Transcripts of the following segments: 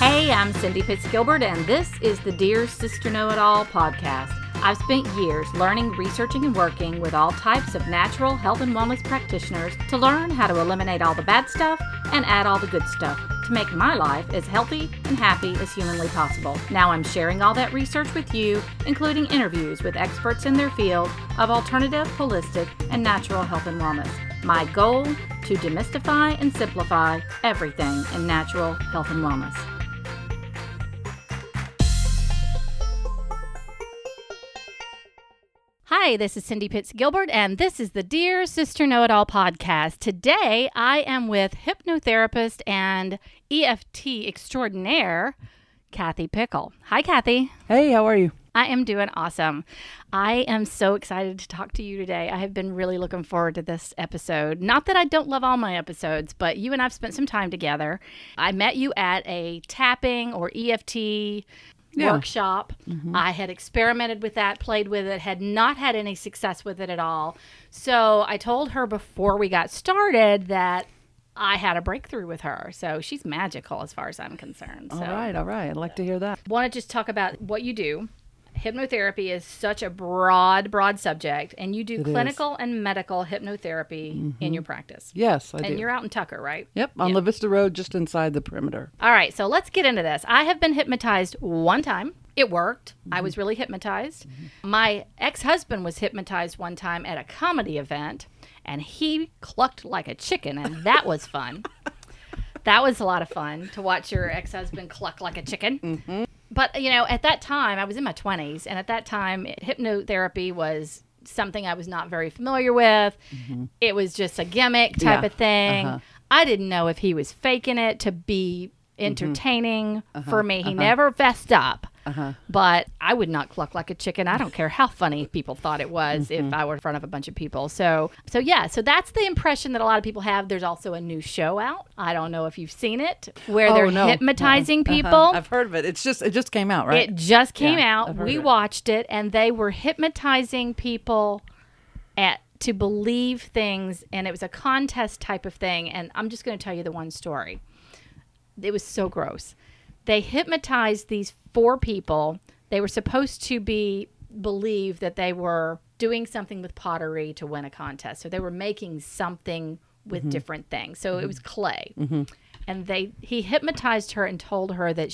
Hey, I'm Cindy Pitts-Gilbert, and this is the Dear Sister Know-It-All podcast. I've spent years learning, researching, and working with all types of natural health and wellness practitioners to learn how to eliminate all the bad stuff and add all the good stuff to make my life as healthy and happy as humanly possible. Now I'm sharing all that research with you, including interviews with experts in their field of alternative, holistic, and natural health and wellness. My goal, to demystify and simplify everything in natural health and wellness. Hi, this is Cindy Pitts-Gilbert, and this is the Dear Sister Know-It-All podcast. Today, I am with hypnotherapist and EFT extraordinaire, Kathy Pickle. Hi, Kathy. Hey, how are you? I am doing awesome. I am so excited to talk to you today. I have been really looking forward to this episode. Not that I don't love all my episodes, but you and I have spent some time together. I met you at a tapping or EFT workshop. Mm-hmm. I had experimented with that, played with it, had not had any success with it at all. So I told her before we got started that I had a breakthrough with her. So she's magical as far as I'm concerned. All right. I'd like to hear that. Want to just talk about what you do. Hypnotherapy is such a broad subject, and you do clinical and medical hypnotherapy in your practice. Yes, I do. And you're out in Tucker, right? Yep, on La Vista Road, just inside the perimeter. All right, so let's get into this. I have been hypnotized one time. It worked. I was really hypnotized. My ex-husband was hypnotized one time at a comedy event, and he clucked like a chicken, and that was fun. That was a lot of fun to watch your ex-husband cluck like a chicken. Mm-hmm. But, you know, at that time, I was in my 20s, and at that time, hypnotherapy was something I was not very familiar with. Mm-hmm. It was just a gimmick type of thing. Uh-huh. I didn't know if he was faking it to be entertaining for me. He never fessed up. But I would not cluck like a chicken. I don't care how funny people thought it was if I were in front of a bunch of people. So that's the impression that a lot of people have. There's also a new show out. I don't know if you've seen it, where they're hypnotizing people. I've heard of it. It just came out, right? It just came out. We watched it, and they were hypnotizing people to believe things, and it was a contest type of thing. And I'm just going to tell you the one story. It was so gross. They hypnotized these 4 people. They were supposed to believe that they were doing something with pottery to win a contest. So they were making something with different things. So it was clay. Mm-hmm. And he hypnotized her and told her that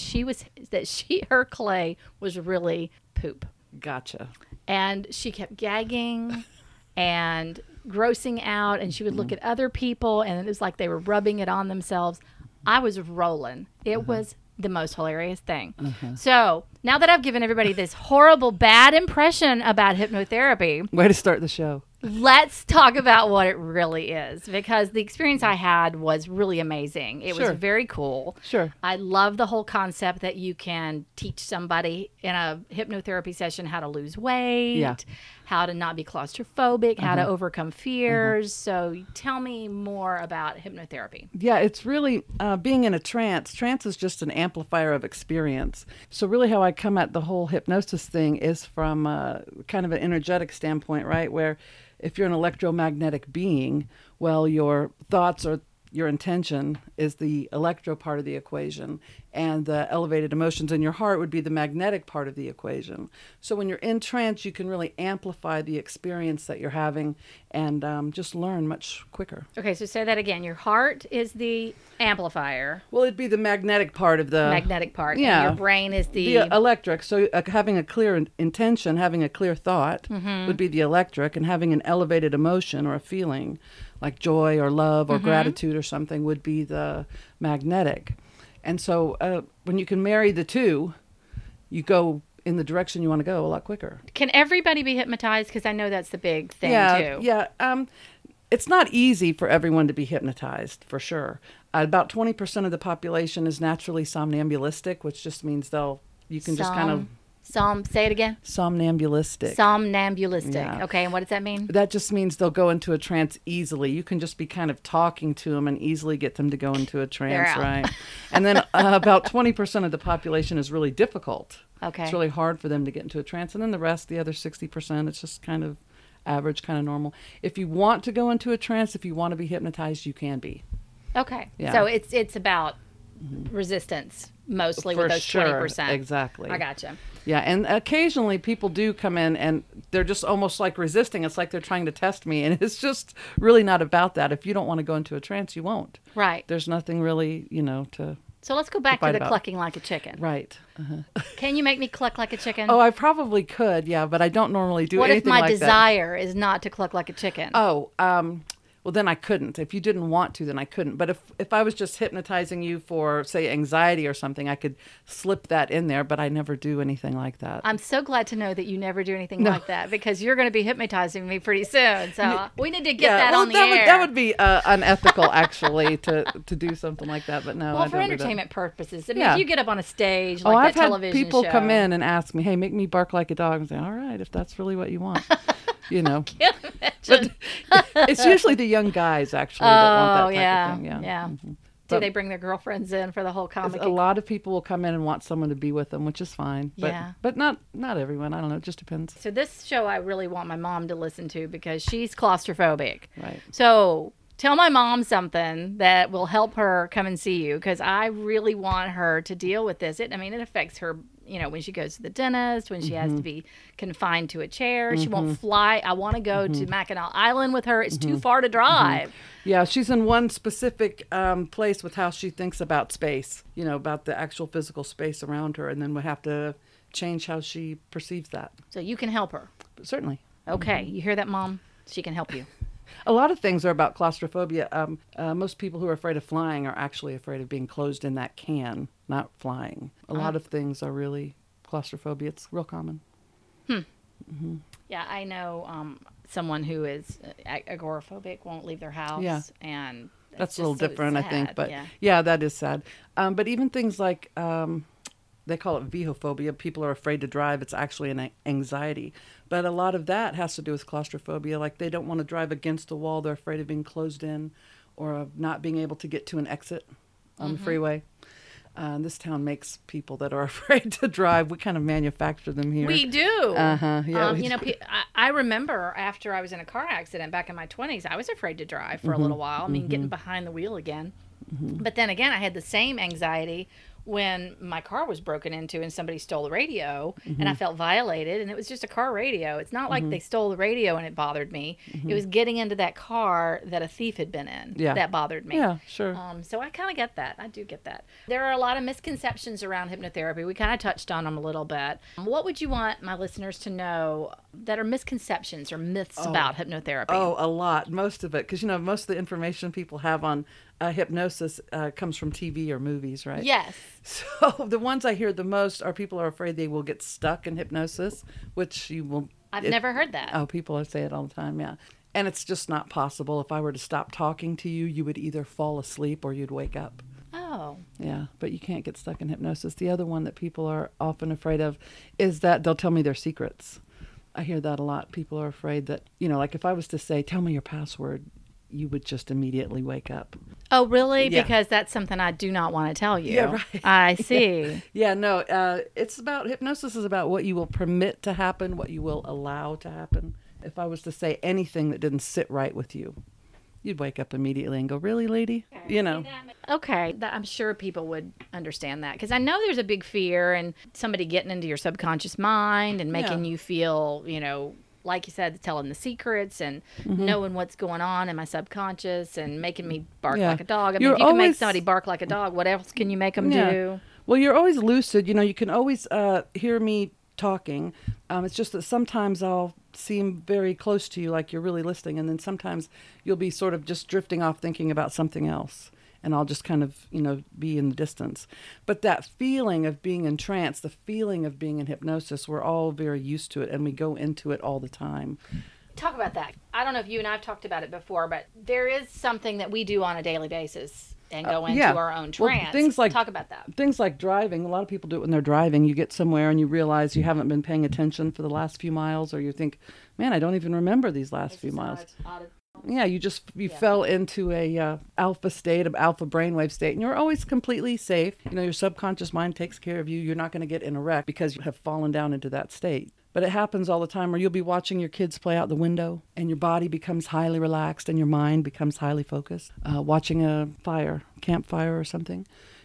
her clay was really poop. Gotcha. And she kept gagging and grossing out, and she would look at other people, and it was like they were rubbing it on themselves. I was rolling. It was the most hilarious thing. So now that I've given everybody this horrible, bad impression about hypnotherapy. Way to start the show. Let's talk about what it really is, because the experience I had was really amazing. It was very cool. Sure. I love the whole concept that you can teach somebody in a hypnotherapy session how to lose weight, how to not be claustrophobic, how to overcome fears. So tell me more about hypnotherapy. Yeah, it's really being in a trance. Trance is just an amplifier of experience. So really how I come at the whole hypnosis thing is from kind of an energetic standpoint, right? Where if you're an electromagnetic being, well, your thoughts or your intention is the electro part of the equation, and the elevated emotions in your heart would be the magnetic part of the equation. So when you're in trance, you can really amplify the experience that you're having and just learn much quicker. Okay, so say that again. Your heart is the amplifier. Well, it'd be the magnetic part of the... Magnetic part. Yeah. And your brain is the electric. So having a clear intention, having a clear thought would be the electric, and having an elevated emotion or a feeling like joy or love or gratitude or something would be the magnetic. And so when you can marry the two, you go in the direction you want to go a lot quicker. Can everybody be hypnotized? Because I know that's the big thing, too. Yeah. It's not easy for everyone to be hypnotized, for sure. About 20% of the population is naturally somnambulistic, which just means say it again. Somnambulistic. Somnambulistic. Yeah. Okay, and what does that mean? That just means they'll go into a trance easily. You can just be kind of talking to them and easily get them to go into a trance, right? And then about 20% of the population is really difficult. Okay. It's really hard for them to get into a trance. And then the rest, the other 60%, it's just kind of average, kind of normal. If you want to go into a trance, if you want to be hypnotized, you can be. Okay. Yeah. So it's about resistance mostly For with those sure. 20%. Exactly. I gotcha. Yeah, and occasionally people do come in and they're just almost like resisting. It's like they're trying to test me, and it's just really not about that. If you don't want to go into a trance, you won't. Right. There's nothing really, to... So let's go back to fight the about. clucking like a chicken. Right. Can you make me cluck like a chicken? Oh, I probably could, yeah, but I don't normally do what if anything my like that. desire is not to cluck like a chicken? Oh, well, then I couldn't. If you didn't want to, then I couldn't. But if I was just hypnotizing you for, say, anxiety or something, I could slip that in there, but I never do anything like that. I'm so glad to know that you never do anything like that, because you're going to be hypnotizing me pretty soon. So we need to get that on the air. That would be unethical, actually, to do something like that. But no, Well, I for don't do that. entertainment purposes. I mean, Yeah. if you get up on a stage like I've that had television people show. come in and ask me, hey, make me bark like a dog. And say, all right, if that's really what you want. Can't But imagine. it's usually the young guys, actually, that want that type of thing. Yeah. Mhm. Do But they bring their girlfriends in for the whole comic? a lot of people will come in and want someone to be with them, which is fine. But, Yeah. but not everyone. I don't know. It just depends. So this show I really want my mom to listen to because she's claustrophobic. Right. So tell my mom something that will help her come and see you, because I really want her to deal with this. It affects her, when she goes to the dentist, when she has to be confined to a chair. She won't fly. I want to go to Mackinac Island with her. It's too far to drive. Yeah, she's in one specific place with how she thinks about space, about the actual physical space around her, and then we have to change how she perceives that. So you can help her. But certainly. Okay. You hear that, Mom? She can help you. A lot of things are about claustrophobia. Most people who are afraid of flying are actually afraid of being closed in that can, not flying. A lot of things are really claustrophobia. It's real common. Yeah, I know someone who is agoraphobic, won't leave their house. Yeah. And That's a just little so different, I think. sad, But yeah. yeah, that is sad. But even things like they call it vehophobia. People are afraid to drive. It's actually an anxiety. But a lot of that has to do with claustrophobia. Like they don't want to drive against the wall. They're afraid of being closed in or of not being able to get to an exit on the freeway. This town makes people that are afraid to drive. We kind of manufacture them here. We do. Uh-huh. Yeah, we do. I remember after I was in a car accident back in my 20s, I was afraid to drive for a little while. I mean, getting behind the wheel again. But then again, I had the same anxiety when my car was broken into and somebody stole the radio, and I felt violated, and it was just a car radio. It's not like they stole the radio and it bothered me. It was getting into that car that a thief had been in that bothered me. Yeah, sure. So I kind of get that. I do get that. There are a lot of misconceptions around hypnotherapy. We kind of touched on them a little bit. What would you want my listeners to know that are misconceptions or myths about hypnotherapy? Oh, a lot. Most of it. Because, most of the information people have on hypnosis comes from TV or movies, right? Yes. So the ones I hear the most are people are afraid they will get stuck in hypnosis, which you will... I've never heard that. Oh, people say it all the time, yeah. And it's just not possible. If I were to stop talking to you, you would either fall asleep or you'd wake up. Oh. Yeah, but you can't get stuck in hypnosis. The other one that people are often afraid of is that they'll tell me their secrets. I hear that a lot. People are afraid that, like if I was to say, tell me your password, you would just immediately wake up. Oh, really? Yeah. Because that's something I do not want to tell you. Yeah, right. I see. Yeah, no, it's about, hypnosis is about what you will permit to happen, what you will allow to happen. If I was to say anything that didn't sit right with you, you'd wake up immediately and go, really, lady? Okay. I'm sure people would understand that, because I know there's a big fear and somebody getting into your subconscious mind and making you feel, like you said, telling the secrets and knowing what's going on in my subconscious and making me bark like a dog. I mean, if you can make somebody bark like a dog, what else can you make them do? Well, you're always lucid. You can always hear me talking. It's just that sometimes I'll seem very close to you, like you're really listening, and then sometimes you'll be sort of just drifting off thinking about something else. And I'll just kind of, be in the distance. But that feeling of being in trance, the feeling of being in hypnosis, we're all very used to it, and we go into it all the time. Talk about that. I don't know if you and I have talked about it before, but there is something that we do on a daily basis and go into our own trance. Well, talk about that. Things like driving. A lot of people do it when they're driving. You get somewhere and you realize you haven't been paying attention for the last few miles, or you think, man, I don't even remember these last few miles. Yeah, you fell into a alpha state, alpha brainwave state, and you're always completely safe. Your subconscious mind takes care of you. You're not going to get in a wreck because you have fallen down into that state. But it happens all the time, or you'll be watching your kids play out the window, and your body becomes highly relaxed, and your mind becomes highly focused. Watching a campfire or something.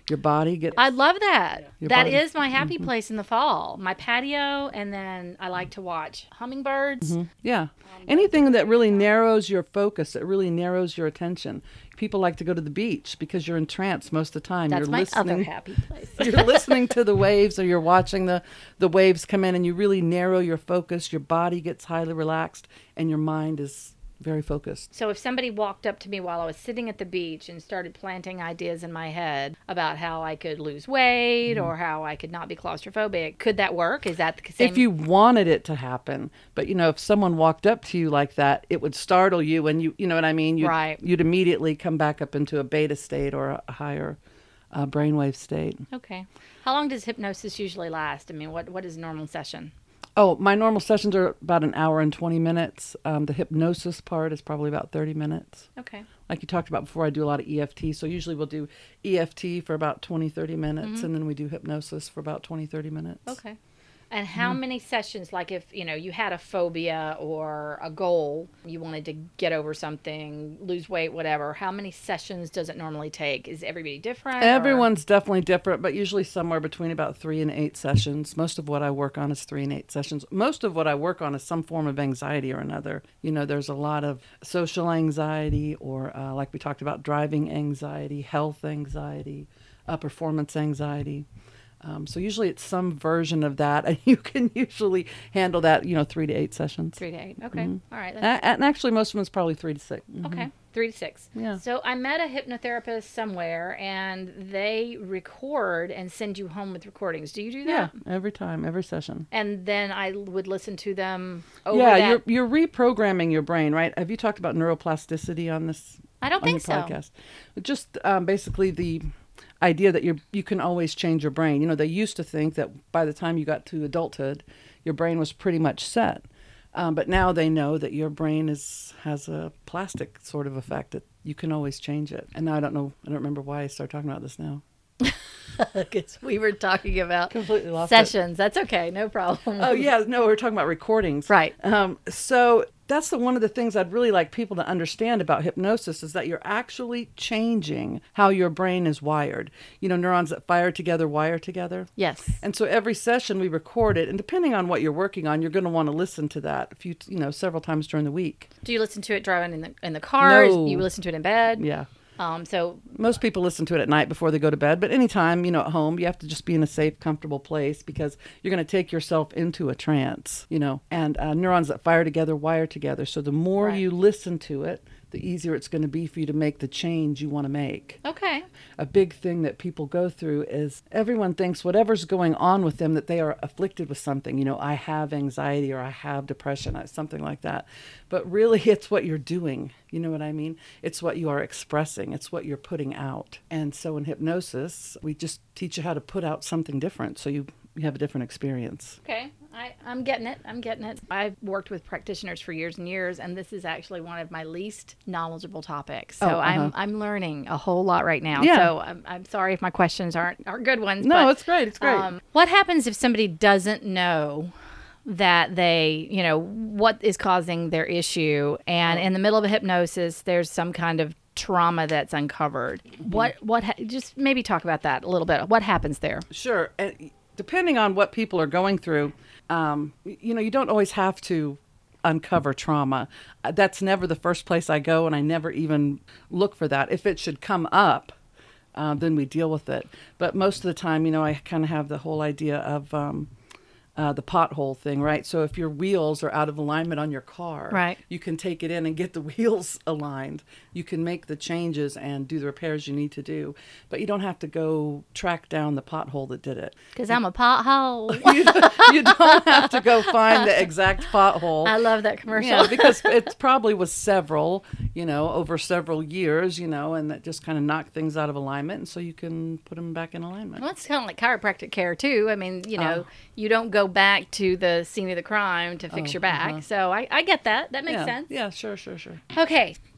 Your body gets. I love that. Your That body- is my happy place in the fall. My patio, and then I like to watch hummingbirds. Yeah. Anything that really narrows your focus, that really narrows your attention. People like to go to the beach because you're in trance most of the time. That's you're my other listening. happy place. You're listening to the waves, or you're watching the waves come in, and you really narrow your focus. Your body gets highly relaxed, and your mind is very focused. So if somebody walked up to me while I was sitting at the beach and started planting ideas in my head about how I could lose weight or how I could not be claustrophobic, could that work? Is that the same? If you wanted it to happen, but if someone walked up to you like that, it would startle you, and you know what I mean. Right. You'd immediately come back up into a beta state or a higher brainwave state. Okay. How long does hypnosis usually last? I mean, what is a normal session? Oh, my normal sessions are about an hour and 20 minutes. The hypnosis part is probably about 30 minutes. Okay. Like you talked about before, I do a lot of EFT. So usually we'll do EFT for about 20, 30 minutes, and then we do hypnosis for about 20, 30 minutes. Okay. And how many sessions, like if, you had a phobia or a goal, you wanted to get over something, lose weight, whatever, how many sessions does it normally take? Is everybody different? Everyone's definitely different, but usually somewhere between about 3 and 8 sessions. Most of what I work on is 3 and 8 sessions. Most of what I work on is some form of anxiety or another. There's a lot of social anxiety, or like we talked about, driving anxiety, health anxiety, performance anxiety. So usually it's some version of that, and you can usually handle that, 3 to 8 sessions. 3 to 8. Okay. All right. And actually, most of them is probably 3 to 6. Okay. 3 to 6. Yeah. So I met a hypnotherapist somewhere, and they record and send you home with recordings. Do you do Yeah, that? every time, every session. And then I would listen to them over Yeah, that. you're reprogramming your brain, right? Have you talked about neuroplasticity on this? I don't on your think so. podcast? Just basically the idea that you can always change your brain. They used to think that by the time you got to adulthood, your brain was pretty much set. But now they know that your brain has a plastic sort of effect, that you can always change it. And now I don't remember why I started talking about this now. Because we were talking about Completely lost sessions. That's okay. No problem. Oh, yeah. No, we're talking about recordings. Right. So that's one of the things I'd really like people to understand about hypnosis, is that you're actually changing how your brain is wired. Neurons that fire together wire together. Yes. And so every session we record it, and depending on what you're working on, you're going to want to listen to that several times during the week. Do you listen to it driving in the car? No. You listen to it in bed? Yeah. So Most people listen to it at night before they go to bed, but anytime, at home, you have to just be in a safe, comfortable place, because you're going to take yourself into a trance, and neurons that fire together wire together. So the more Right. you listen to it, the easier it's going to be for you to make the change you want to make. okay. A big thing that people go through is everyone thinks whatever's going on with them, that they are afflicted with something. I have anxiety, or I have depression, something like that. But really, it's what you're doing. You know what I mean? It's what you are expressing. It's what you're putting out. And so in hypnosis, we just teach you how to put out something different, so you have a different experience. Okay. I'm getting it. I've worked with practitioners for years and years, and this is actually one of my least knowledgeable topics. So I'm learning a whole lot right now. Yeah. So I'm sorry if my questions aren't good ones. No, but, it's great. It's great. what happens if somebody doesn't know that they, what is causing their issue, and in the middle of a hypnosis, there's some kind of trauma that's uncovered? Just maybe talk about that a little bit. What happens there? Sure. And depending on what people are going through, you don't always have to uncover trauma. That's never the first place I go, and I never even look for that. If it should come up, then we deal with it. But most of the time, I kind of have the whole idea of the pothole thing, right? So if your wheels are out of alignment on your car, Right. you can take it in and get the wheels aligned. You can make the changes and do the repairs you need to do, but you don't have to go track down the pothole that did it. Because I'm a pothole. You don't have to go find the exact pothole. I love that commercial. Yeah, because it probably was several, over several years, and that just kind of knocked things out of alignment, and so you can put them back in alignment. Well, it's kind of like chiropractic care too. I mean, you don't go back to the scene of the crime to fix your back. So I get that. That makes sense. Yeah, sure. Okay.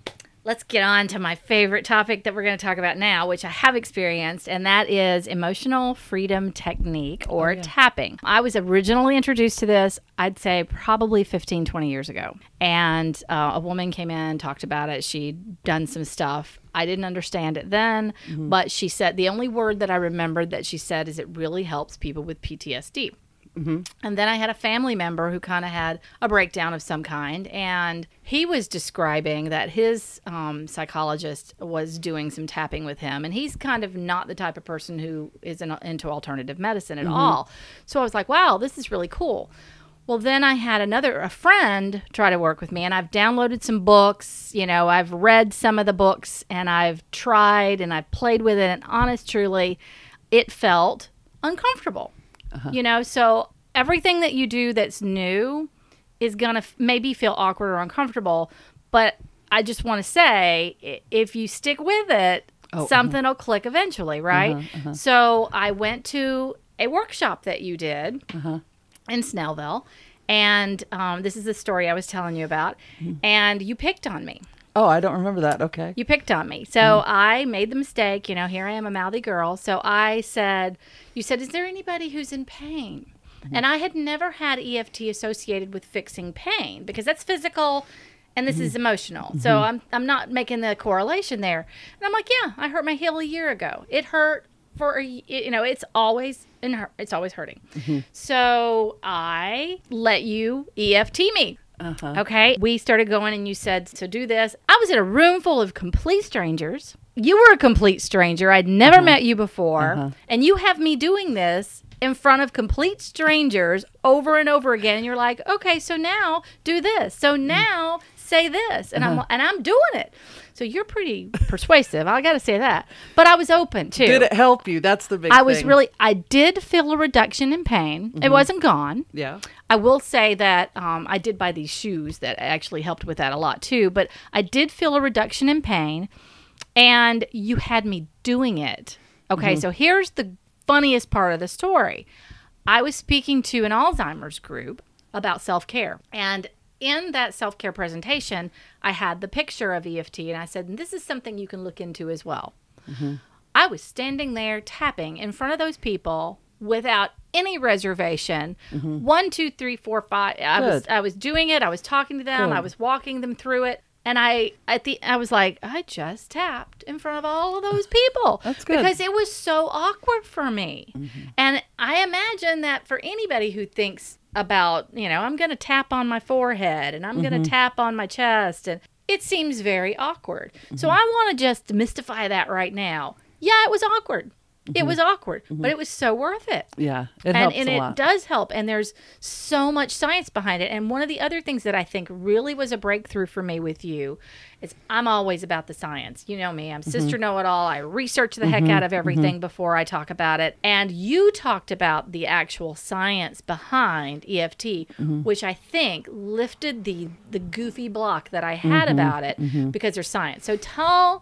let's get on to my favorite topic that we're going to talk about now, which I have experienced, and that is emotional freedom technique or tapping. I was originally introduced to this, I'd say probably 15, 20 years ago. And a woman came in, talked about it. She'd done some stuff. I didn't understand it then, but she said the only word that I remembered that she said is it really helps people with PTSD. And then I had a family member who kind of had a breakdown of some kind, and he was describing that his psychologist was doing some tapping with him, and he's kind of not the type of person who is into alternative medicine at all. So I was like, wow, this is really cool. Well, then I had a friend try to work with me, and I've downloaded some books. You know, I've read some of the books, and I've tried, and I've played with it, and honest, truly, it felt uncomfortable. You know, so everything that you do that's new is going to maybe feel awkward or uncomfortable. But I just want to say, if you stick with it, something will click eventually, right? So I went to a workshop that you did in Snellville. And this is the story I was telling you about. And you picked on me. Oh, I don't remember that. Okay. You picked on me. So I made the mistake, you know, here I am, a mouthy girl. So I said, you said, is there anybody who's in pain? And I had never had EFT associated with fixing pain because that's physical and this is emotional. So I'm not making the correlation there. And I'm like, yeah, I hurt my heel a year ago. It hurt for, you know, it's always hurting. So I let you EFT me. Okay. We started going and you said to do this. I was in a room full of complete strangers. You were a complete stranger. I'd never met you before. And you have me doing this in front of complete strangers over and over again. And you're like, okay, so now do this. So now say this. And I'm doing it. So you're pretty persuasive. I got to say that. But I was open too. Did it help you? That's the big thing. I did feel a reduction in pain. It wasn't gone. Yeah. I will say that I did buy these shoes that actually helped with that a lot too. But I did feel a reduction in pain. And you had me doing it. Okay, so here's the funniest part of the story. I was speaking to an Alzheimer's group about self-care. And in that self-care presentation, I had the picture of EFT. And I said, this is something you can look into as well. I was standing there tapping in front of those people without any reservation. 1, 2, 3, 4, 5. I was doing it. I was talking to them. I was walking them through it. And I was like, I just tapped in front of all of those people. That's good. Because it was so awkward for me. And I imagine that for anybody who thinks about, you know, I'm going to tap on my forehead and I'm going to tap on my chest. And it seems very awkward. So I want to just demystify that right now. Yeah, it was awkward. It was awkward, but it was so worth it. Yeah, it helps and a lot. it does help, and there's so much science behind it. And one of the other things that I think really was a breakthrough for me with you is I'm always about the science. You know me, I'm Sister Know-It-All. I research the heck out of everything before I talk about it. And you talked about the actual science behind EFT, which I think lifted the goofy block that I had about it because there's science. So tell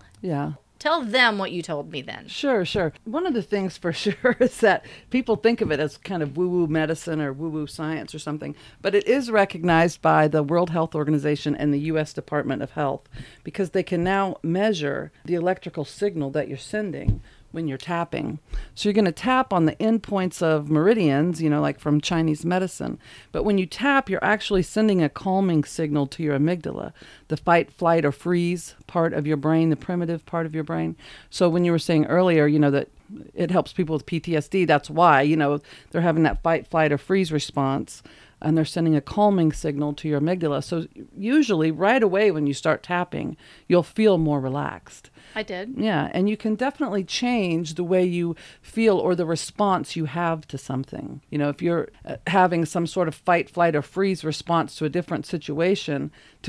them what you told me then. Sure. One of the things for sure is that people think of it as kind of woo-woo medicine or woo-woo science or something, but it is recognized by the World Health Organization and the U.S. Department of Health because they can now measure the electrical signal that you're sending when you're tapping. So you're going to tap on the endpoints of meridians, you know, like from Chinese medicine. But when you tap, you're actually sending a calming signal to your amygdala, the fight, flight, or freeze part of your brain, the primitive part of your brain. So when you were saying earlier, you know, that it helps people with PTSD, that's why, you know, they're having that fight, flight, or freeze response. And they're sending a calming signal to your amygdala. So usually right away when you start tapping, you'll feel more relaxed. I did. Yeah, and you can definitely change the way you feel or the response you have to something. You know, if you're having some sort of fight, flight, or freeze response to a different situation,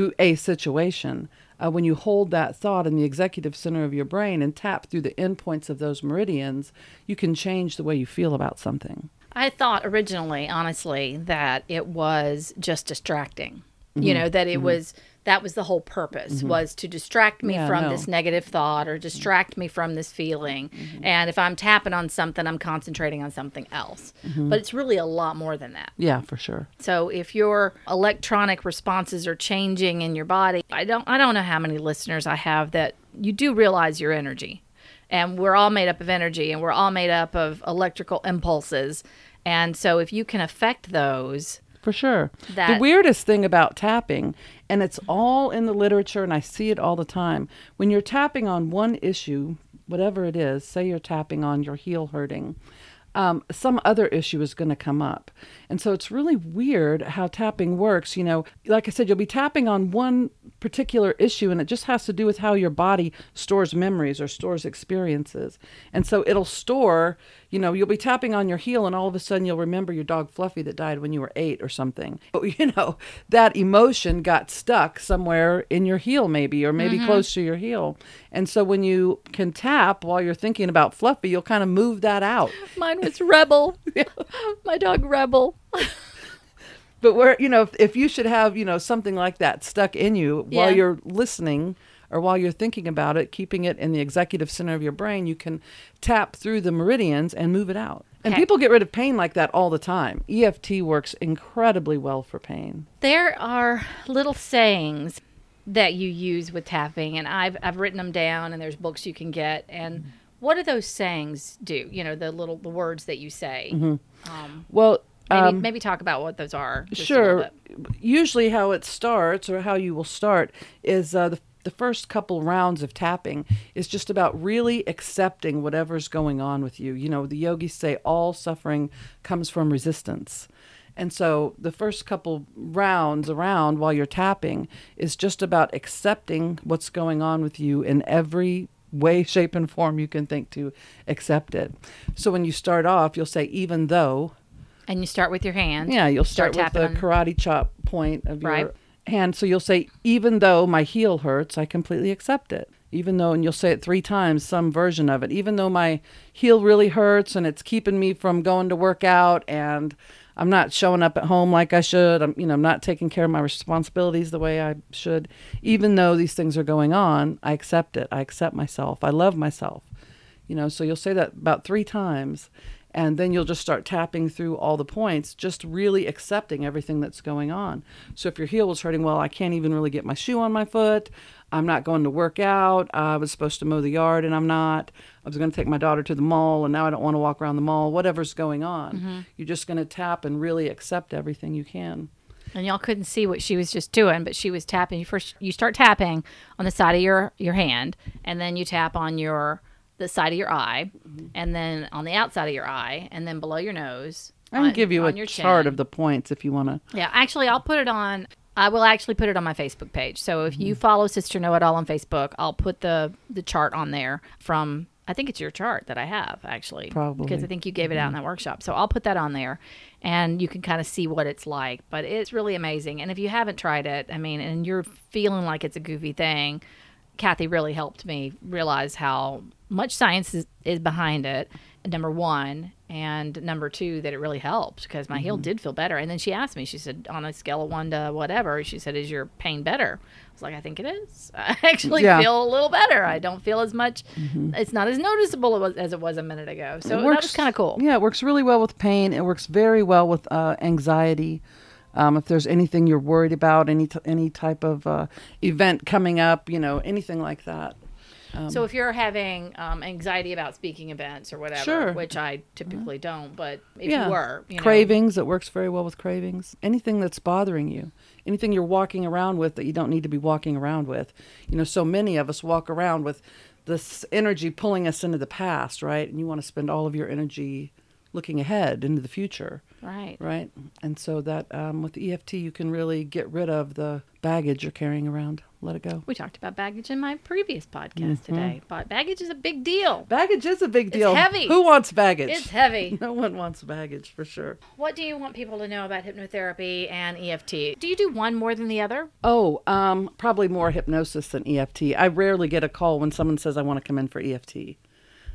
when you hold that thought in the executive center of your brain and tap through the endpoints of those meridians, you can change the way you feel about something. I thought originally, honestly, that it was just distracting. You know, that it was that was the whole purpose, was to distract me from this negative thought or distract me from this feeling. And if I'm tapping on something, I'm concentrating on something else. But it's really a lot more than that. Yeah, for sure. So if your electronic responses are changing in your body, I don't know how many listeners I have that you do realize your energy. And we're all made up of energy, and we're all made up of electrical impulses. And so if you can affect those, for sure. The weirdest thing about tapping, and it's all in the literature, and I see it all the time, when you're tapping on one issue, whatever it is, say you're tapping on your heel hurting, some other issue is going to come up. And so it's really weird how tapping works. You know, like I said, you'll be tapping on one particular issue, and it just has to do with how your body stores memories or stores experiences. And so it'll store, you know, you'll be tapping on your heel, and all of a sudden you'll remember your dog Fluffy that died when you were 8 or something. But, you know, that emotion got stuck somewhere in your heel maybe, or maybe close to your heel. And so when you can tap while you're thinking about Fluffy, you'll kind of move that out. Mine was Rebel. My dog Rebel. But where, you know, if you should have, you know, something like that stuck in you while you're listening or while you're thinking about it, keeping it in the executive center of your brain, you can tap through the meridians and move it out. And people get rid of pain like that all the time. EFT works incredibly well for pain. There are little sayings that you use with tapping, and I've written them down, and there's books you can get. And what do those sayings do? You know, the words that you say. Well, maybe talk about what those are. Sure. Usually how it starts, or how you will start, is the first couple rounds of tapping is just about really accepting whatever's going on with you. You know, the yogis say all suffering comes from resistance. And so the first couple rounds around while you're tapping is just about accepting what's going on with you in every way, shape, and form you can think to accept it. So when you start off, you'll say, even though. And you start with your hand. Yeah, you'll start with the karate chop point of your hand. So you'll say, even though my heel hurts, I completely accept it. Even though, and you'll say it 3 times, some version of it. Even though my heel really hurts and it's keeping me from going to work out, and I'm not showing up at home like I should. I'm not taking care of my responsibilities the way I should. Even though these things are going on, I accept it. I accept myself. I love myself. You know, so you'll say that about 3 times. And then you'll just start tapping through all the points, just really accepting everything that's going on. So if your heel was hurting, well, I can't even really get my shoe on my foot. I'm not going to work out. I was supposed to mow the yard, and I'm not. I was going to take my daughter to the mall, and now I don't want to walk around the mall. Whatever's going on, you're just going to tap and really accept everything you can. And y'all couldn't see what she was just doing, but she was tapping. You start tapping on the side of your hand, and then you tap on the side of your eye, and then on the outside of your eye, and then below your nose. I can give you a chart of the points if you want to. Yeah, actually, I will actually put it on my Facebook page. So if you follow Sister Know It All on Facebook, I'll put the chart on there from, I think it's your chart that I have, actually. Probably. Because I think you gave it out in that workshop. So I'll put that on there, and you can kind of see what it's like. But it's really amazing. And if you haven't tried it, I mean, and you're feeling like it's a goofy thing, Kathy really helped me realize how much science is behind it, number one, and number two, that it really helped, because my heel did feel better. And then she asked me, she said, on a scale of 1 to whatever, she said, is your pain better? I was like, I think it is. I actually feel a little better. I don't feel as much. It's not as noticeable as it was a minute ago. So that was kind of cool. Yeah, it works really well with pain. It works very well with anxiety. If there's anything you're worried about, any type of event coming up, anything like that. So if you're having anxiety about speaking events or whatever, which I typically don't, but if you were. Cravings, it works very well with cravings. Anything that's bothering you, anything you're walking around with that you don't need to be walking around with. So many of us walk around with this energy pulling us into the past, right? And you want to spend all of your energy looking ahead into the future. Right. And so that with EFT, you can really get rid of the baggage you're carrying around. Let it go. We talked about baggage in my previous podcast today. But baggage is a big deal. Baggage is a big deal. It's heavy. Who wants baggage? It's heavy. No one wants baggage, for sure. What do you want people to know about hypnotherapy and EFT? Do you do one more than the other? Oh, probably more hypnosis than EFT. I rarely get a call when someone says, I want to come in for EFT.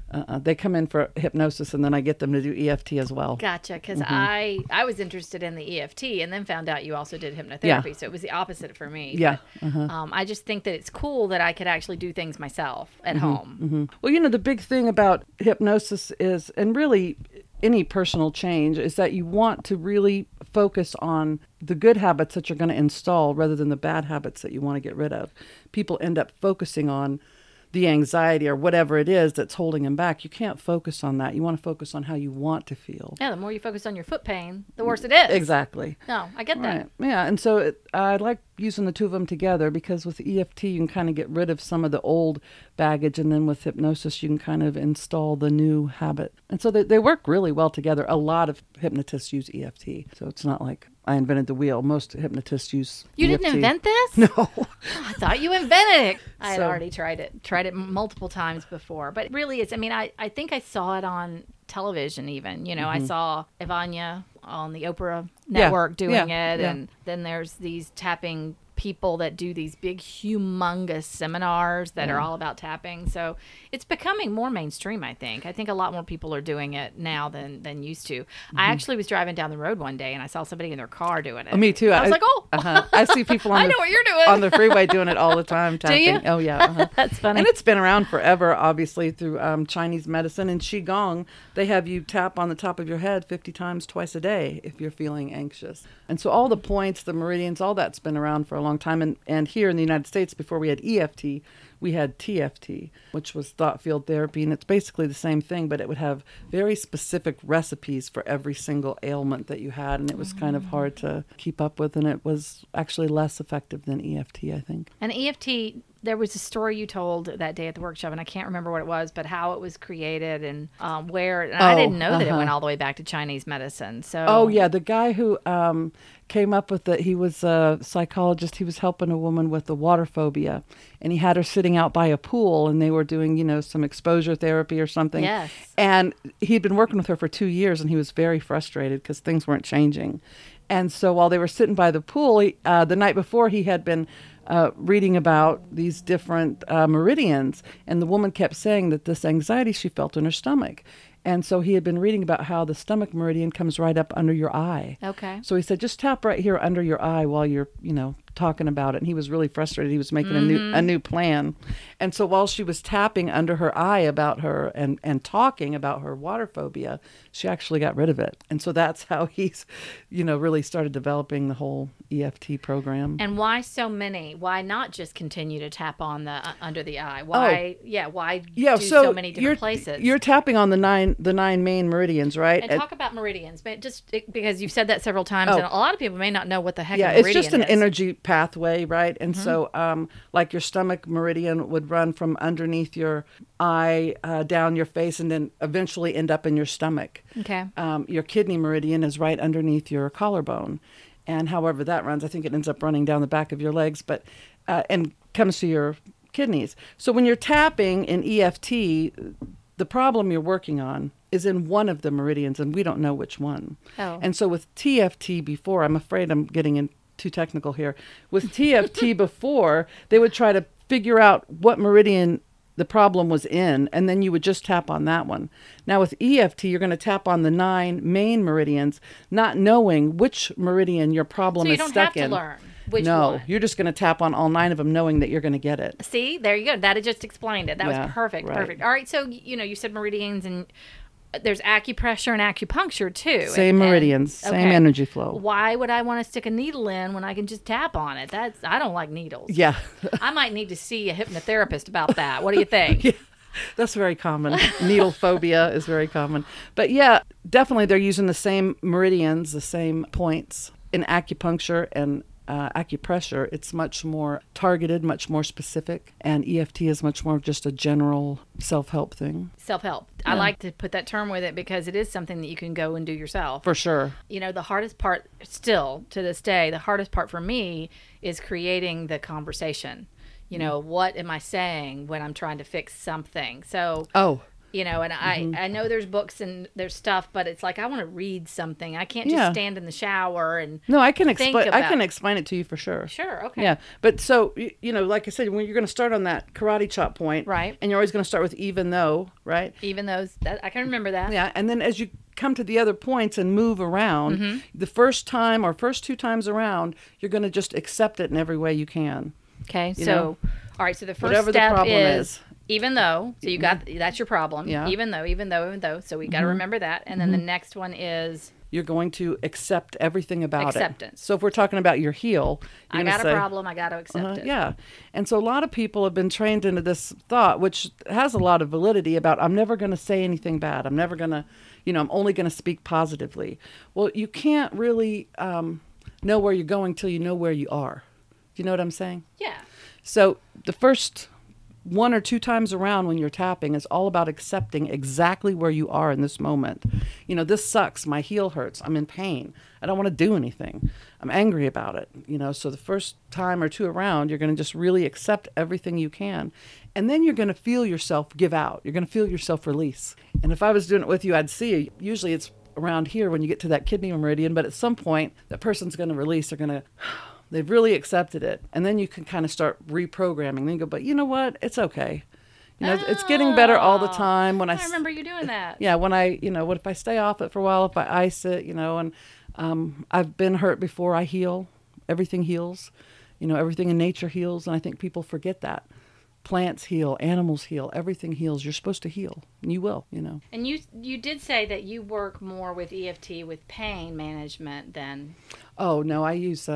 They come in for hypnosis, and then I get them to do EFT as well. Gotcha. Because I was interested in the EFT and then found out you also did hypnotherapy. So it was the opposite for me. Yeah. But, I just think that it's cool that I could actually do things myself at home. Well, the big thing about hypnosis is, and really any personal change, is that you want to really focus on the good habits that you're going to install rather than the bad habits that you want to get rid of. People end up focusing on the anxiety or whatever it is that's holding them back. You can't focus on that. You want to focus on how you want to feel. Yeah, the more you focus on your foot pain, the worse it is. Exactly. No, I get that. Right. Yeah, and so I like using the two of them together because with EFT you can kind of get rid of some of the old baggage, and then with hypnosis you can kind of install the new habit. And so they work really well together. A lot of hypnotists use EFT, so it's not like I invented the wheel. Most hypnotists use You EFT. didn't invent this? No. Oh, I thought you invented it. I had already tried it multiple times before. But really, I think I saw it on television even. I saw Ivania on the Oprah network doing it. And then there's these tapping people that do these big, humongous seminars that are all about tapping. So it's becoming more mainstream, I think. I think a lot more people are doing it now than used to. I actually was driving down the road one day and I saw somebody in their car doing it. Me too. I was like, oh. I see people on I know what you're doing. on the freeway doing it all the time. Tapping. Do you? Oh, yeah. That's funny. And it's been around forever, obviously, through Chinese medicine and Qigong. They have you tap on the top of your head 50 times twice a day if you're feeling anxious. And so all the points, the meridians, all that's been around for a long time. And here in the United States, before we had EFT, we had TFT, which was thought field therapy. And it's basically the same thing, but it would have very specific recipes for every single ailment that you had. And it was kind of hard to keep up with. And it was actually less effective than EFT, I think. And EFT, there was a story you told that day at the workshop, and I can't remember what it was, but how it was created and where. And I didn't know that it went all the way back to Chinese medicine. So. Oh, yeah. The guy who came up with it, he was a psychologist. He was helping a woman with the water phobia. And he had her sitting out by a pool, and they were doing, some exposure therapy or something. Yes. And he'd been working with her for 2 years, and he was very frustrated because things weren't changing. And so while they were sitting by the pool, the night before, he had been reading about these different meridians, and the woman kept saying that this anxiety she felt in her stomach. And so he had been reading about how the stomach meridian comes right up under your eye. Okay. So he said, just tap right here under your eye while you're, talking about it. And he was really frustrated. He was making a new plan. And so while she was tapping under her eye about her and talking about her water phobia, she actually got rid of it. And so that's how he's, really started developing the whole EFT program. And why so many? Why not just continue to tap on the under the eye? Why? Why do so many different places? You're tapping on the nine main meridians, right? And talk about meridians, but because you've said that several times, and a lot of people may not know what the heck a meridian is. Yeah, it's just an energy pathway, right? And so like your stomach meridian would run from underneath your eye down your face and then eventually end up in your stomach. Okay. Your kidney meridian is right underneath your collarbone. And however that runs, I think it ends up running down the back of your legs, but and comes to your kidneys. So when you're tapping in EFT, the problem you're working on is in one of the meridians, and we don't know which one. Oh. And so with TFT before, I'm afraid I'm getting in too technical here. With TFT before, they would try to figure out what meridian the problem was in, and then you would just tap on that one. Now with EFT, you're going to tap on the 9 main meridians, not knowing which meridian your problem is stuck in. So you don't have to learn which one. You're just going to tap on all 9 of them, knowing that you're going to get it. See, there you go. That had just explained it. That was perfect. Right. Perfect. All right, so you said meridians, and there's acupressure and acupuncture too. Same meridians, same energy flow. Why would I want to stick a needle in when I can just tap on it? I don't like needles. Yeah. I might need to see a hypnotherapist about that. What do you think? Yeah, that's very common. Needle phobia is very common. But yeah, definitely they're using the same meridians, the same points. In acupuncture and acupressure, it's much more targeted, much more specific, and EFT is much more of just a general self-help thing. Self-help. Yeah. I like to put that term with it because it is something that you can go and do yourself. For sure. The hardest part still to this day, the hardest part for me is creating the conversation. What am I saying when I'm trying to fix something? So You know, and I know there's books and there's stuff, but it's like I want to read something. I can't just Yeah. stand in the shower and No, I can think explain. I about- can explain it to you for sure. Sure, okay. Yeah, but so you know, like I said, when you're going to start on that karate chop point, Right. and you're always going to start with even though, right? Even those that I can remember that. Yeah, and then as you come to the other points and move around, Mm-hmm. the first time or first 2 times around, you're going to just accept it in every way you can. Okay, You so know? all right, so the first Whatever the step problem is even though. So you got that's your problem. Yeah. Even though. So we got to remember that. And then the next one is You're going to accept everything about it. Acceptance. So if we're talking about your heel, you're I gonna got say, a problem. I got to accept it. Yeah. And so a lot of people have been trained into this thought, which has a lot of validity about I'm never going to say anything bad. I'm never going to, I'm only going to speak positively. Well, you can't really know where you're going till you know where you are. Do you know what I'm saying? Yeah. So the first 1 or 2 times around when you're tapping is all about accepting exactly where you are in this moment. This sucks. My heel hurts. I'm in pain. I don't want to do anything. I'm angry about it. So the first time or 2 around, you're going to just really accept everything you can. And then you're going to feel yourself give out. You're going to feel yourself release. And if I was doing it with you, I'd see you. Usually it's around here when you get to that kidney meridian, but at some point that person's going to release. They're going to... They've really accepted it. And then you can kind of start reprogramming. Then you go, but you know what? It's okay. It's getting better all the time. When I remember you doing that. Yeah, when what if I stay off it for a while, if I ice it, and I've been hurt before, I heal. Everything heals. Everything in nature heals. And I think people forget that. Plants heal, animals heal, everything heals. You're supposed to heal. And you will, And you did say that you work more with EFT with pain management than... Oh no, I use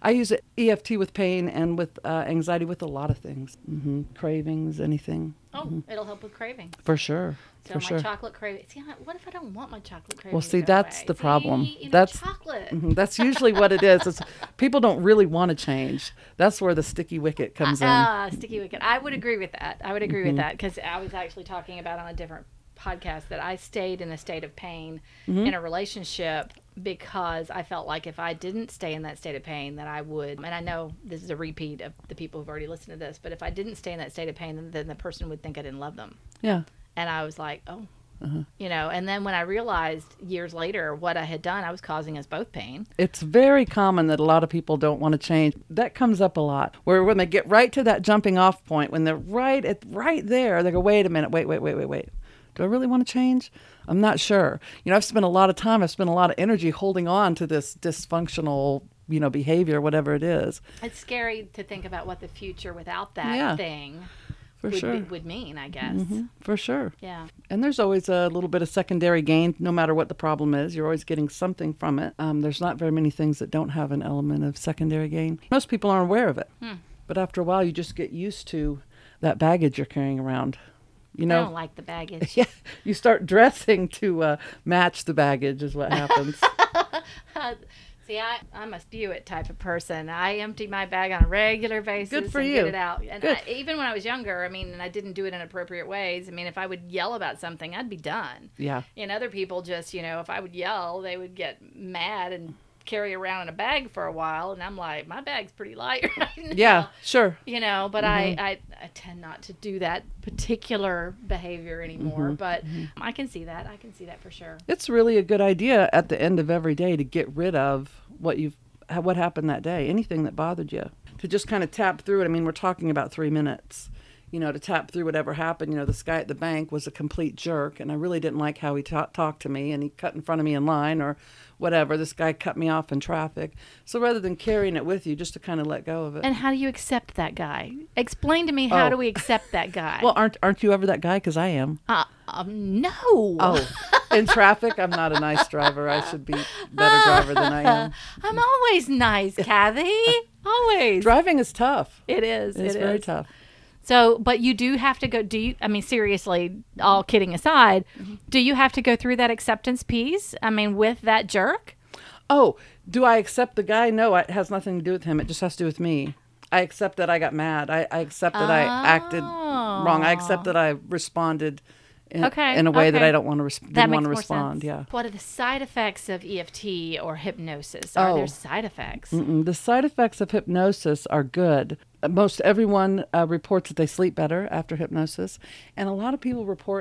EFT with pain and with anxiety with a lot of things. Cravings, anything. Oh, it'll help with craving. For sure. So my chocolate craving. See, what if I don't want my chocolate craving? Well, see, to go that's away? the problem. See, That's chocolate. That's usually what it is. It's, people don't really want to change. That's where the sticky wicket comes in. Sticky wicket. I would agree with that. With that because I was actually talking about on a different podcast that I stayed in a state of pain in a relationship because I felt like if I didn't stay in that state of pain that I would, and I know this is a repeat of the people who've already listened to this, but if I didn't stay in that state of pain, then the person would think I didn't love them. Yeah. And I was like, oh, and then when I realized years later what I had done, I was causing us both pain. It's very common that a lot of people don't want to change. That comes up a lot. Where when they get right to that jumping off point, when they're right there, they go, wait a minute, wait. Do I really want to change? I'm not sure. I've spent a lot of energy holding on to this dysfunctional, behavior, whatever it is. It's scary to think about what the future without that thing would mean, I guess. For sure. Yeah. And there's always a little bit of secondary gain, no matter what the problem is. You're always getting something from it. There's not very many things that don't have an element of secondary gain. Most people aren't aware of it. But after a while, you just get used to that baggage you're carrying around. I don't like the baggage. Yeah, you start dressing to match the baggage is what happens. See, I'm a spew it type of person. I empty my bag on a regular basis. Good for and you. Get it out. And Good. Even when I was younger, and I didn't do it in appropriate ways. If I would yell about something, I'd be done. Yeah. And other people just, if I would yell, they would get mad and carry around in a bag for a while, and I'm like, my bag's pretty light right now. Yeah, sure. But I tend not to do that particular behavior anymore, but I can see that for sure. It's really a good idea at the end of every day to get rid of what happened that day, anything that bothered you, to just kind of tap through it. We're talking about 3 minutes, to tap through whatever happened. This guy at the bank was a complete jerk, and I really didn't like how he talked to me, and he cut in front of me in line or whatever. This guy cut me off in traffic. So rather than carrying it with you, just to kind of let go of it. And how do you accept that guy? Explain to me, how do we accept that guy? Well, aren't you ever that guy? Because I am. No. Oh, in traffic, I'm not a nice driver. I should be a better driver than I am. I'm always nice, Kathy. Always. Driving is tough. It is. It's very tough. So, but you do have to go, seriously, all kidding aside, do you have to go through that acceptance piece? With that jerk? Oh, do I accept the guy? No, it has nothing to do with him. It just has to do with me. I accept that I got mad. I accept that I acted wrong. I accept that I responded in a way that I don't want to didn't want to respond. Sense. Yeah. What are the side effects of EFT or hypnosis? Are there side effects? The side effects of hypnosis are good. Most everyone reports that they sleep better after hypnosis, and a lot of people report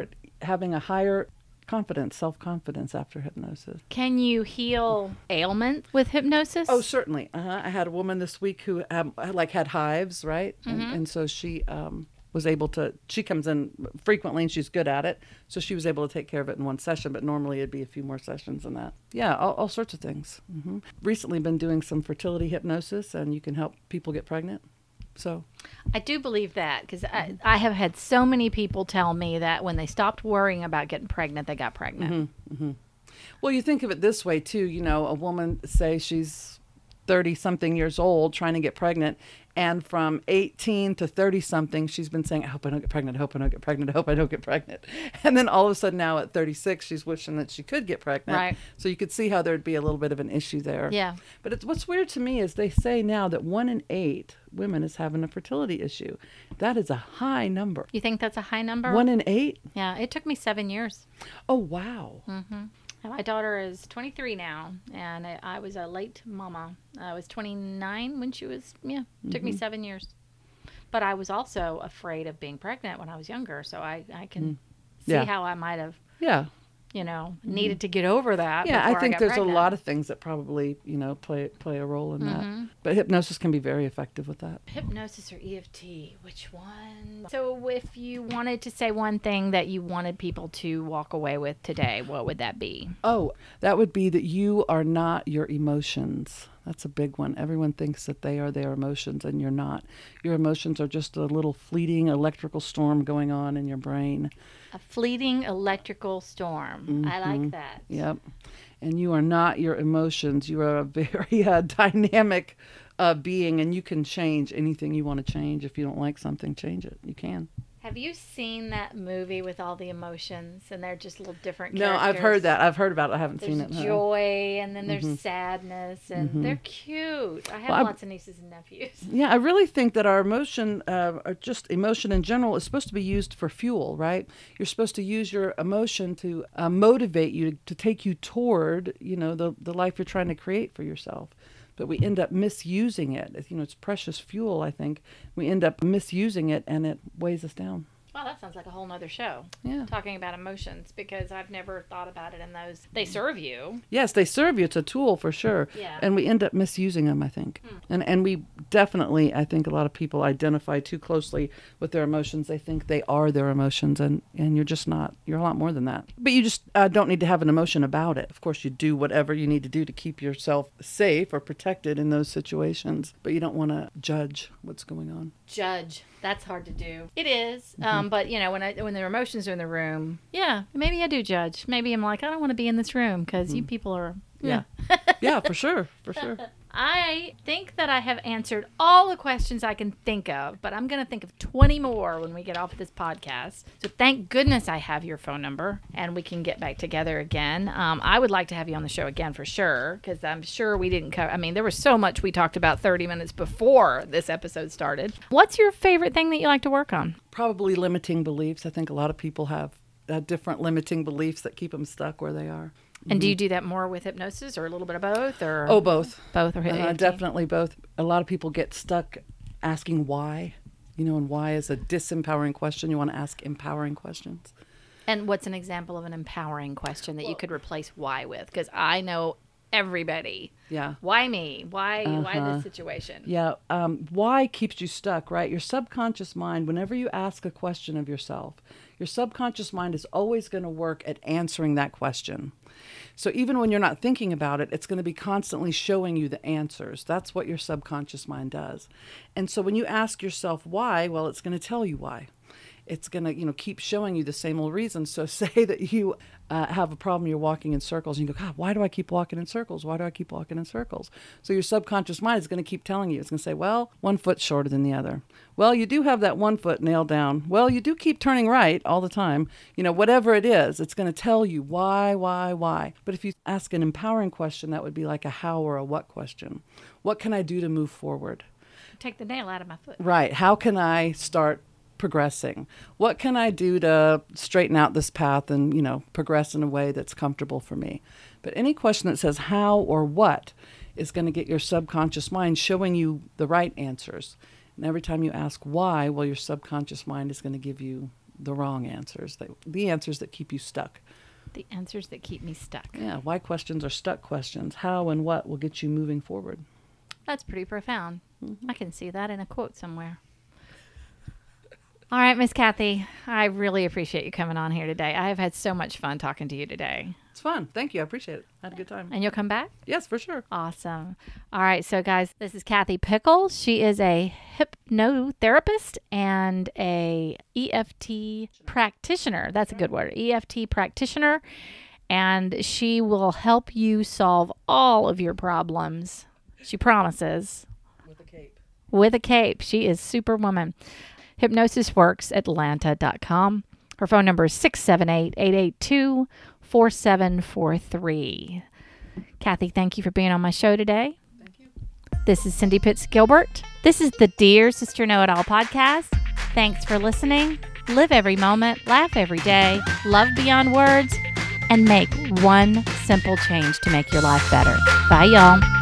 having a higher confidence, self-confidence after hypnosis. Can you heal ailments with hypnosis? Oh, certainly. I had a woman this week who had hives, right? And so she was able to, she comes in frequently and she's good at it. So she was able to take care of it in one session, but normally it'd be a few more sessions than that. Yeah, all sorts of things. Recently been doing some fertility hypnosis, and you can help people get pregnant. So I do believe that, because I have had so many people tell me that when they stopped worrying about getting pregnant, they got pregnant. Well, you think of it this way too, a woman, say she's 30 something years old trying to get pregnant, and from 18 to 30 something she's been saying, I hope I don't get pregnant, I hope I don't get pregnant, I hope I don't get pregnant. And then all of a sudden now at 36 she's wishing that she could get pregnant. Right. So you could see how there'd be a little bit of an issue there. Yeah. But what's weird to me is they say now that 1 in 8 women is having a fertility issue. That is a high number. You think that's a high number? 1 in 8? Yeah, it took me 7 years. Oh, wow. My daughter is 23 now, and I was a late mama. I was 29 when she was, it took me 7 years. But I was also afraid of being pregnant when I was younger, so I can see how I might have, needed to get over that. Yeah, I before think got there's pregnant. a lot of things that probably, play a role in that. But hypnosis can be very effective with that. Hypnosis or EFT, which one? So if you wanted to say one thing that you wanted people to walk away with today, what would that be? Oh, that would be that you are not your emotions. That's a big one. Everyone thinks that they are their emotions, and you're not. Your emotions are just a little fleeting electrical storm going on in your brain. A fleeting electrical storm. I like that. Yep. And you are not your emotions. You are a very dynamic being, and you can change anything you want to change. If you don't like something, change it. You can. Have you seen that movie with all the emotions, and they're just little different No, characters? I've heard that. I've heard about it. I haven't There's seen it. joy, and then there's sadness, and they're cute. I have lots of nieces and nephews. Yeah, I really think that our emotion, or just emotion in general, is supposed to be used for fuel, right? You're supposed to use your emotion to motivate you, to take you toward, the life you're trying to create for yourself. But we end up misusing it. It's precious fuel, I think. We end up misusing it, and it weighs us down. Well, that sounds like a whole nother show. Yeah. Talking about emotions, because I've never thought about it in those. They serve you. Yes, they serve you. It's a tool for sure. Yeah. And we end up misusing them, I think. And we definitely, I think a lot of people identify too closely with their emotions. They think they are their emotions, and you're just not. You're a lot more than that. But you just don't need to have an emotion about it. Of course, you do whatever you need to do to keep yourself safe or protected in those situations. But you don't want to judge what's going on. Judge. That's hard to do. It is. But when their emotions are in the room, maybe I do judge. Maybe I'm like, I don't want to be in this room because you people are. Yeah. Yeah, for sure. For sure. I think that I have answered all the questions I can think of, but I'm going to think of 20 more when we get off of this podcast. So thank goodness I have your phone number, and we can get back together again. I would like to have you on the show again for sure, because I'm sure we didn't cover. I mean, there was so much we talked about 30 minutes before this episode started. What's your favorite thing that you like to work on? Probably limiting beliefs. I think a lot of people have different limiting beliefs that keep them stuck where they are. And do you do that more with hypnosis, or a little bit of both? Or Both. Both, or EFT? Definitely both. A lot of people get stuck asking why, and why is a disempowering question. You want to ask empowering questions. And what's an example of an empowering question that you could replace why with? Because I know everybody. Yeah. Why me? Why this situation? Yeah. Why keeps you stuck, right? Your subconscious mind, whenever you ask a question of yourself, your subconscious mind is always going to work at answering that question. So even when you're not thinking about it, it's going to be constantly showing you the answers. That's what your subconscious mind does. And so when you ask yourself why, well, it's going to tell you why. It's going to, keep showing you the same old reasons. So say that you have a problem, you're walking in circles, and you go, God, why do I keep walking in circles? Why do I keep walking in circles? So your subconscious mind is going to keep telling you. It's going to say, well, 1 foot shorter than the other. Well, you do have that 1 foot nailed down. Well, you do keep turning right all the time. Whatever it is, it's going to tell you why. But if you ask an empowering question, that would be like a how or a what question. What can I do to move forward? Take the nail out of my foot. Right. How can I start progressing? What can I do to straighten out this path and, progress in a way that's comfortable for me? But any question that says how or what is going to get your subconscious mind showing you the right answers. And every time you ask why, well, your subconscious mind is going to give you the wrong answers, the answers that keep you stuck. The answers that keep me stuck. Yeah, why questions are stuck questions. How and what will get you moving forward. That's pretty profound. I can see that in a quote somewhere. All right, Miss Kathy, I really appreciate you coming on here today. I have had so much fun talking to you today. It's fun. Thank you. I appreciate it. I had a good time. And you'll come back? Yes, for sure. Awesome. All right, so guys, this is Kathy Pickle. She is a hypnotherapist and a EFT practitioner. That's a good word. EFT practitioner. And she will help you solve all of your problems. She promises. With a cape. With a cape. She is Superwoman. HypnosisWorksAtlanta.com. Her phone number is 678-882-4743. Kathy, thank you for being on my show today. Thank you. This is Cindy Pitts Gilbert. This is the Dear Sister Know-It-All podcast. Thanks for listening. Live every moment, laugh every day, love beyond words, and make one simple change to make your life better. Bye, y'all.